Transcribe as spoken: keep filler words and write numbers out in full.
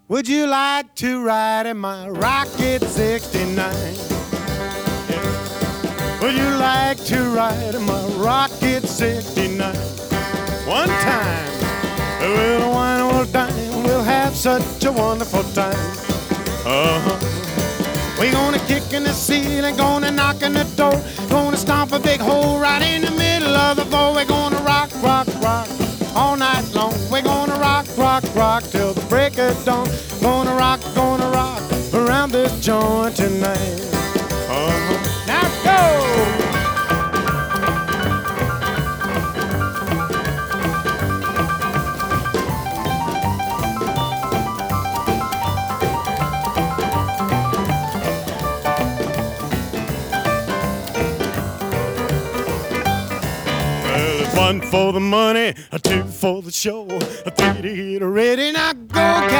Would you like to ride in my Rocket sixty-nine? Yeah. Would you like to ride in my Rocket sixty-nine? One time, we'll wine and we'll dine. We'll have such a wonderful time. Uh-huh. We're gonna kick in the ceiling, gonna knock on the door, gonna stomp a big hole right in the middle of the floor. We're gonna rock, rock, rock all night long. We're gonna rock, rock, rock till the break of dawn. Gonna rock, gonna rock around this joint tonight. Uh-huh. Now go! One for the money, a two for the show, a three to get ready. Now go,